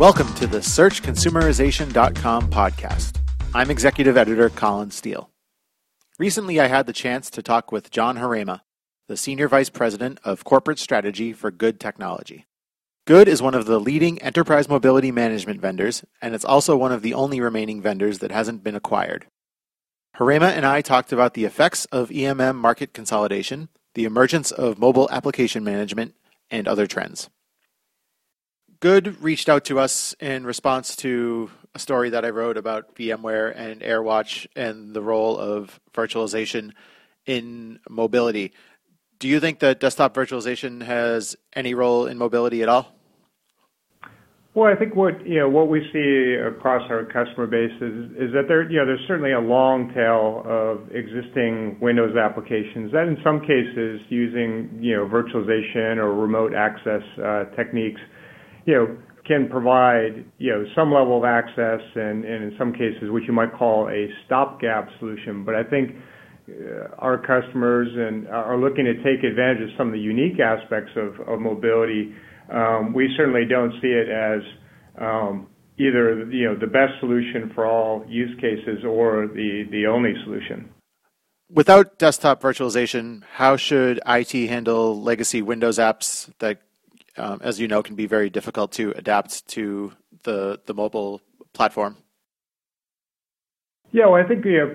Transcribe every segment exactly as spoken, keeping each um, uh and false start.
Welcome to the Search Consumerization dot com podcast. I'm Executive Editor Colin Steele. Recently, I had the chance to talk with John Harema, the Senior Vice President of Corporate Strategy for Good Technology. Good is one of the leading enterprise mobility management vendors, and it's also one of the only remaining vendors that hasn't been acquired. Harema and I talked about the effects of E M M market consolidation, the emergence of mobile application management, and other trends. Good reached out to us in response to a story that I wrote about VMware and AirWatch and the role of virtualization in mobility. Do you think that desktop virtualization has any role in mobility at all? Well, I think what you know what we see across our customer base is, is that there you know there's certainly a long tail of existing Windows applications that in some cases using you know virtualization or remote access uh, techniques you know, can provide, you know, some level of access and, and in some cases what you might call a stopgap solution. But I think uh, our customers and are looking to take advantage of some of the unique aspects of, of mobility. Um, we certainly don't see it as um, either, you know, the best solution for all use cases or the, the only solution. Without desktop virtualization, how should I T handle legacy Windows apps that Um, as you know, can be very difficult to adapt to the the mobile platform? Yeah, well, I think you know,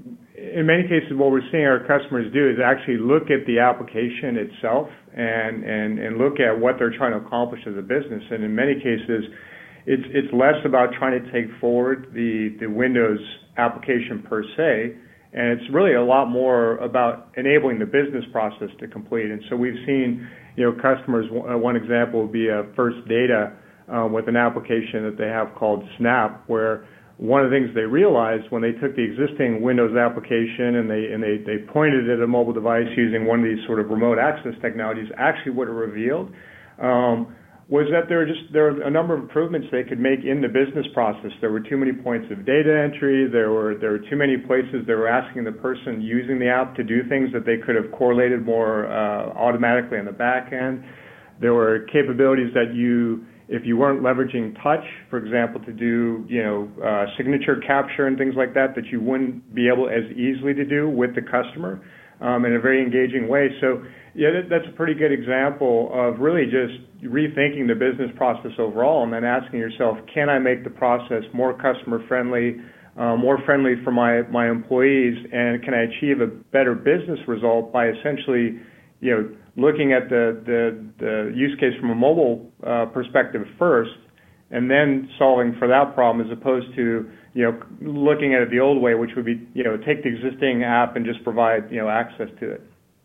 in many cases what we're seeing our customers do is actually look at the application itself and, and, and look at what they're trying to accomplish as a business. And in many cases, it's it's less about trying to take forward the, the Windows application per se, and it's really a lot more about enabling the business process to complete. And so we've seen You know, customers, one example would be a First Data uh, with an application that they have called Snap, where one of the things they realized when they took the existing Windows application and they and they, they pointed it at a mobile device using one of these sort of remote access technologies, actually what it revealed um, was that there were just there were a number of improvements they could make in the business process. There were too many points of data entry. There were there were too many places they were asking the person using the app to do things that they could have correlated more uh, automatically on the back end. There were capabilities that you, if you weren't leveraging touch, for example, to do you know uh, signature capture and things like that, that you wouldn't be able as easily to do with the customer um, in a very engaging way. So. Yeah, that, that's a pretty good example of really just rethinking the business process overall and then asking yourself, can I make the process more customer-friendly, uh, more friendly for my, my employees, and can I achieve a better business result by essentially, you know, looking at the, the, the use case from a mobile uh, perspective first and then solving for that problem as opposed to, you know, looking at it the old way, which would be, you know, take the existing app and just provide, you know, access to it.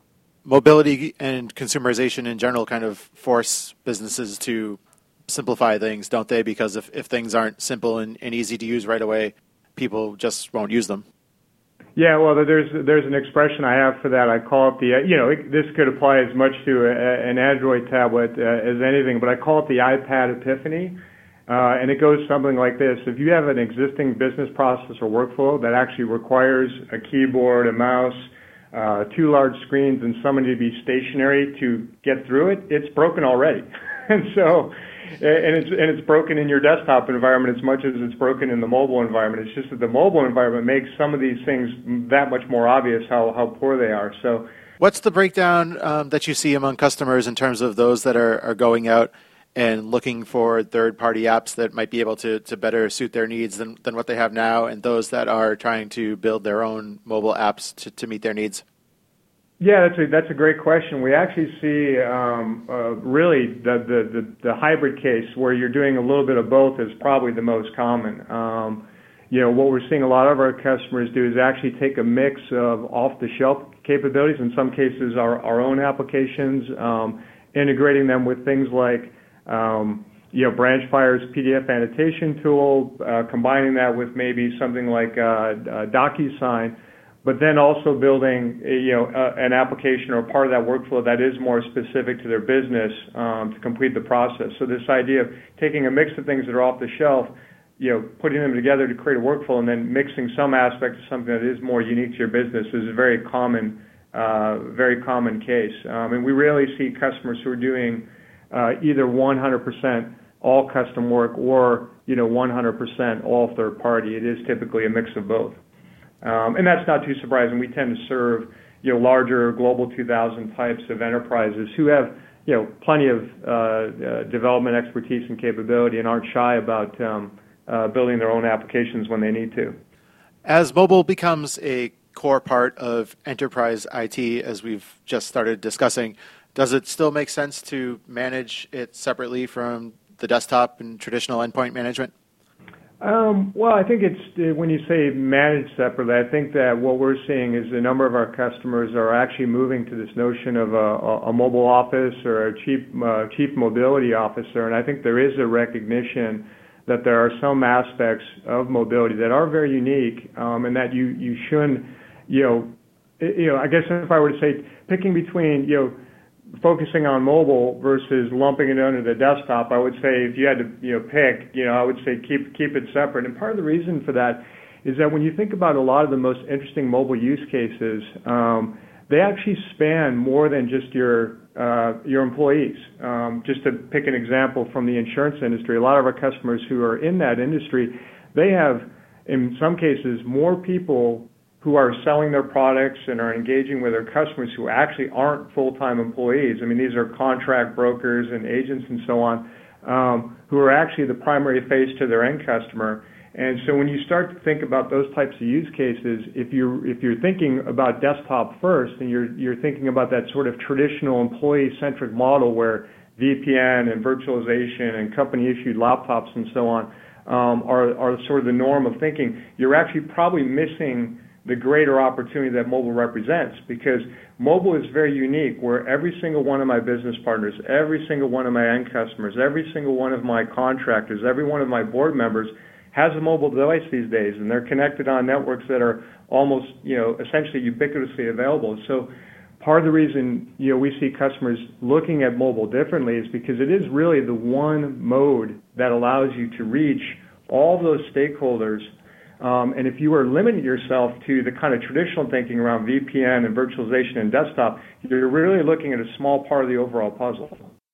Mobility and consumerization in general kind of force businesses to simplify things, don't they? Because if, if things aren't simple and, and easy to use right away, people just won't use them. Yeah, well, there's there's an expression I have for that. I call it the, you know, it, this could apply as much to a, an Android tablet uh, as anything, but I call it the iPad epiphany. Uh, and it goes something like this. If you have an existing business process or workflow that actually requires a keyboard, a mouse, Uh, two large screens and somebody to be stationary to get through it, it's broken already. and so, and it's and it's broken in your desktop environment as much as it's broken in the mobile environment. It's just that the mobile environment makes some of these things that much more obvious how, how poor they are. So, what's the breakdown um, that you see among customers in terms of those that are, are going out and looking for third-party apps that might be able to, to better suit their needs than, than what they have now, and those that are trying to build their own mobile apps to, to meet their needs? Yeah, that's a, that's a great question. We actually see um, uh, really the, the, the, the hybrid case where you're doing a little bit of both is probably the most common. Um, you know, what we're seeing a lot of our customers do is actually take a mix of off-the-shelf capabilities, in some cases our, our own applications, um, integrating them with things like Um, you know, BranchFire's P D F annotation tool, uh, combining that with maybe something like uh, uh, DocuSign, but then also building, you know, uh, an application or part of that workflow that is more specific to their business um, to complete the process. So this idea of taking a mix of things that are off the shelf, you know, putting them together to create a workflow and then mixing some aspect of something that is more unique to your business is a very common, uh, very common case. Um, and we rarely see customers who are doing uh, either one hundred percent all custom work or, you know, one hundred percent all third party. It is typically a mix of both. Um, and that's not too surprising. We tend to serve, you know, larger global two thousand types of enterprises who have, you know, plenty of uh, uh, development expertise and capability and aren't shy about um, uh, building their own applications when they need to. As mobile becomes a core part of enterprise I T, as we've just started discussing, does it still make sense to manage it separately from the desktop and traditional endpoint management? Um, well, I think it's, when you say manage separately, I think that what we're seeing is a number of our customers are actually moving to this notion of a, a mobile office or a chief, uh, chief mobility officer, and I think there is a recognition that there are some aspects of mobility that are very unique, um, and that you, you shouldn't, you know, you know, I guess if I were to say picking between, you know, focusing on mobile versus lumping it under the desktop, I would say if you had to, you know, pick, you know, I would say keep keep it separate. And part of the reason for that is that when you think about a lot of the most interesting mobile use cases, um, they actually span more than just your uh, your employees. Um, just to pick an example from the insurance industry, a lot of our customers who are in that industry, they have, in some cases, more people who are selling their products and are engaging with their customers who actually aren't full-time employees. I mean, these are contract brokers and agents and so on, um, who are actually the primary face to their end customer. And so when you start to think about those types of use cases, if you're, if you're thinking about desktop first and you're, you're thinking about that sort of traditional employee-centric model where V P N and virtualization and company-issued laptops and so on um, are, are sort of the norm of thinking, you're actually probably missing the greater opportunity that mobile represents, because mobile is very unique, where every single one of my business partners, every single one of my end customers, every single one of my contractors, every one of my board members has a mobile device these days, and they're connected on networks that are almost, you know, essentially ubiquitously available. So part of the reason, you know, we see customers looking at mobile differently is because it is really the one mode that allows you to reach all those stakeholders. Um, and if you were limiting yourself to the kind of traditional thinking around V P N and virtualization and desktop, you're really looking at a small part of the overall puzzle.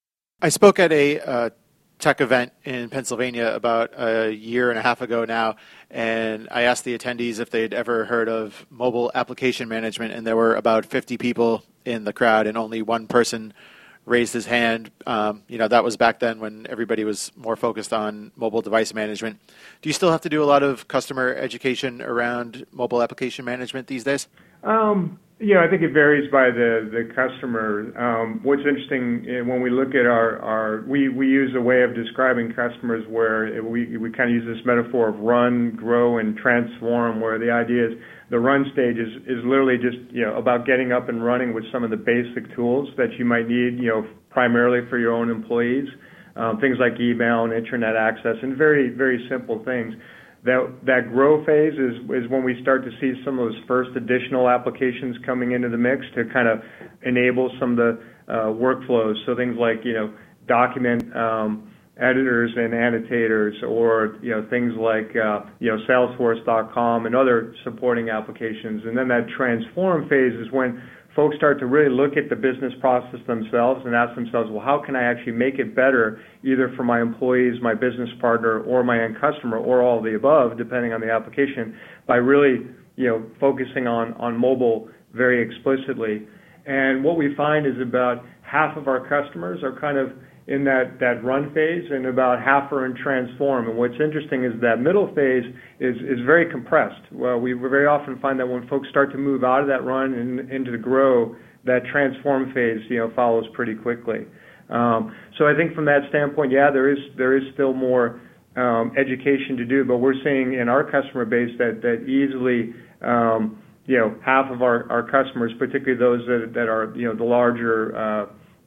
I spoke at a uh, tech event in Pennsylvania about a year and a half ago now, and I asked the attendees if they'd ever heard of mobile application management, and there were about fifty people in the crowd, and only one person raised his hand. Um, you know, that was back then when everybody was more focused on mobile device management. Do you still have to do a lot of customer education around mobile application management these days? Um, yeah, I think it varies by the, the customer. Um, what's interesting when we look at our, our we, we use a way of describing customers where we, we kind of use this metaphor of run, grow, and transform, where the idea is the run stage is, is literally just, you know, about getting up and running with some of the basic tools that you might need, you know, primarily for your own employees, um, things like email and internet access, and very, very simple things. That that grow phase is is when we start to see some of those first additional applications coming into the mix to kind of enable some of the uh, workflows. So things like, you know, document um, editors and annotators, or, you know, things like, uh, you know, Salesforce dot com and other supporting applications. And then that transform phase is when folks start to really look at the business process themselves and ask themselves, well, how can I actually make it better, either for my employees, my business partner, or my end customer, or all of the above, depending on the application, by really, you know, focusing on, on mobile very explicitly. And what we find is about half of our customers are kind of in that, that run phase, and about half are in transform. And what's interesting is that middle phase is, is very compressed. Well, we very often find that when folks start to move out of that run and into the grow, that transform phase, you know, follows pretty quickly. Um, so I think from that standpoint, yeah, there is there is still more um, education to do, but we're seeing in our customer base that that easily, um, you know, half of our, our customers, particularly those that, that are, you know, the larger uh,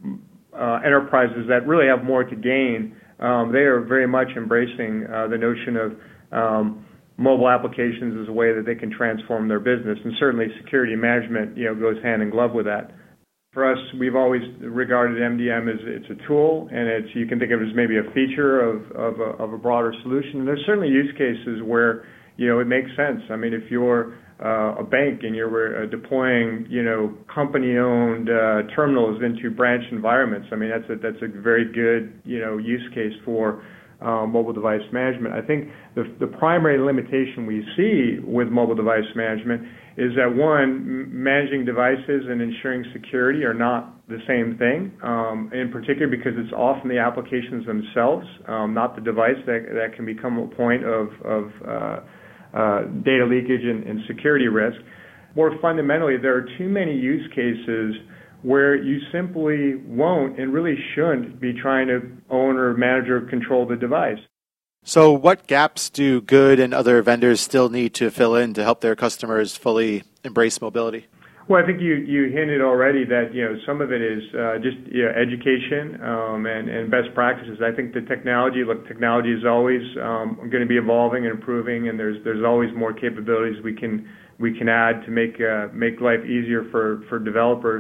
Uh, enterprises that really have more to gain, um, they are very much embracing uh, the notion of um, mobile applications as a way that they can transform their business, and certainly security management, you know, goes hand in glove with that. For us, we've always regarded M D M as it's a tool, and it's, you can think of it as maybe a feature of of a, of a broader solution. And there's certainly use cases where, you know, it makes sense. I mean, if you're Uh, a bank and you're uh, deploying, you know, company-owned uh, terminals into branch environments, I mean, that's a that's a very good, you know, use case for uh, mobile device management. I think the, the primary limitation we see with mobile device management is that, one, managing devices and ensuring security are not the same thing, um, in particular because it's often the applications themselves, um, not the device, that, that can become a point of, of uh, uh, data leakage and, and security risk. More fundamentally, there are too many use cases where you simply won't and really shouldn't be trying to own or manage or control the device. So what gaps do Good and other vendors still need to fill in to help their customers fully embrace mobility? Well, I think you, you hinted already that, you know, some of it is uh, just you know, education um, and, and best practices. I think the technology, look, technology is always um, going to be evolving and improving, and there's there's always more capabilities we can we can add to make uh, make life easier for, for developers.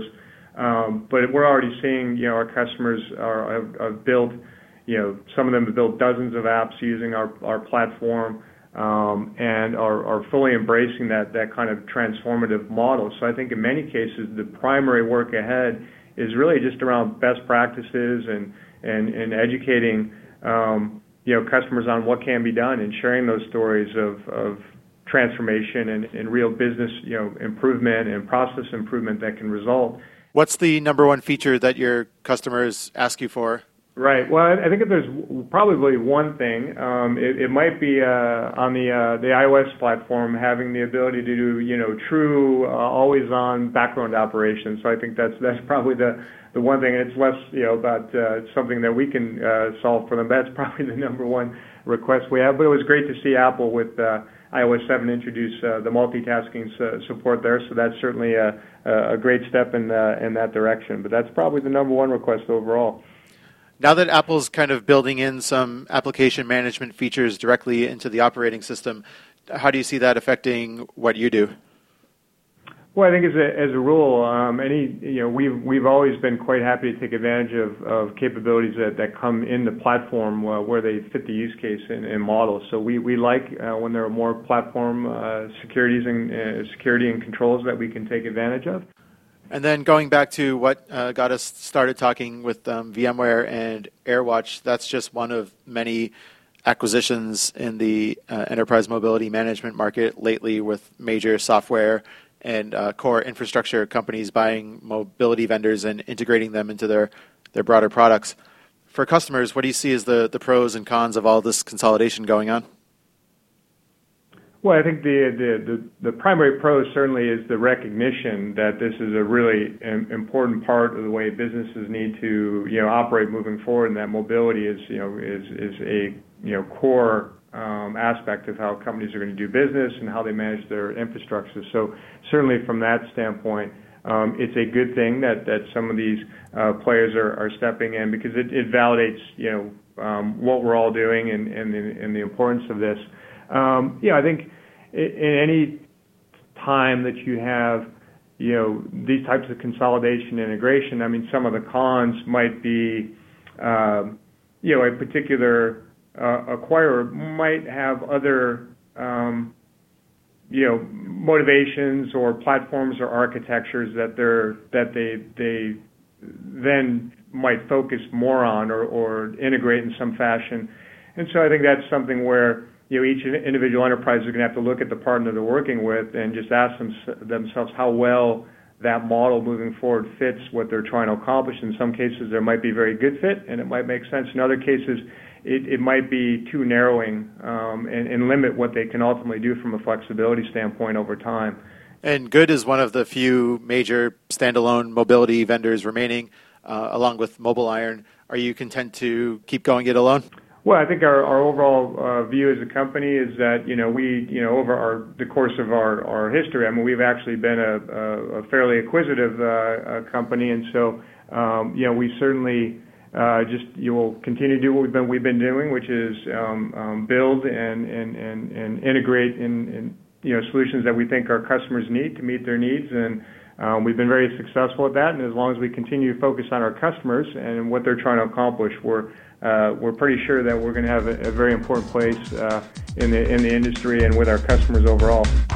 Um, but we're already seeing, you know, our customers are have, have built, you know, some of them have built dozens of apps using our, our platform um, and are, are fully embracing that, that kind of transformative model. So I think in many cases the primary work ahead is really just around best practices and, and, and educating, um, you know, customers on what can be done and sharing those stories of, of transformation and, and real business, you know, improvement and process improvement that can result. What's the number one feature that your customers ask you for? Right. Well, I think that there's probably one thing. Um, it, it might be uh, on the uh, the iOS platform having the ability to do, you know, true, uh, always-on background operations. So I think that's that's probably the, the one thing. And it's less, you know, about uh, something that we can uh, solve for them. That's probably the number one request we have. But it was great to see Apple with uh, iOS seven introduce uh, the multitasking uh, support there. So that's certainly a, a great step in uh, in that direction. But that's probably the number one request overall. Now that Apple's kind of building in some application management features directly into the operating system, how do you see that affecting what you do? Well, I think as a as a rule, um, any you know we've we've always been quite happy to take advantage of, of capabilities that, that come in the platform uh, where they fit the use case and, and model. So we we like uh, when there are more platform uh, securities and uh, security and controls that we can take advantage of. And then going back to what uh, got us started talking with um, VMware and AirWatch, that's just one of many acquisitions in the uh, enterprise mobility management market lately, with major software and uh, core infrastructure companies buying mobility vendors and integrating them into their, their broader products. For customers, what do you see as the, the pros and cons of all this consolidation going on? Well, I think the, the, the, the primary pro certainly is the recognition that this is a really important part of the way businesses need to, you know, operate moving forward, and that mobility is, you know, is, is a, you know, core um, aspect of how companies are going to do business and how they manage their infrastructure. So certainly from that standpoint, um, it's a good thing that, that some of these uh, players are, are stepping in, because it, it validates, you know, um, what we're all doing and, and, the, and the importance of this. Um, yeah, I think in any time that you have, you know, these types of consolidation integration, I mean, some of the cons might be, um, you know, a particular uh, acquirer might have other, um, you know, motivations or platforms or architectures that they're that they they then might focus more on or, or integrate in some fashion, and so I think that's something where, you know, each individual enterprise is going to have to look at the partner they're working with and just ask them, themselves how well that model moving forward fits what they're trying to accomplish. In some cases, there might be very good fit, and it might make sense. In other cases, it, it might be too narrowing um, and, and limit what they can ultimately do from a flexibility standpoint over time. And Good is one of the few major standalone mobility vendors remaining, uh, along with MobileIron. Are you content to keep going it alone? Well, I think our, our overall uh, view as a company is that, you know, we, you know, over our, the course of our, our history, I mean, we've actually been a, a, a fairly acquisitive uh, a company, and so, um, you know, we certainly uh, just, you will continue to do what we've been we've been doing, which is um, um, build and, and, and, and integrate in, in, you know, solutions that we think our customers need to meet their needs, and um, we've been very successful at that. And as long as we continue to focus on our customers and what they're trying to accomplish, we're Uh, we're pretty sure that we're going to have a, a very important place uh, in the in the industry and with our customers overall.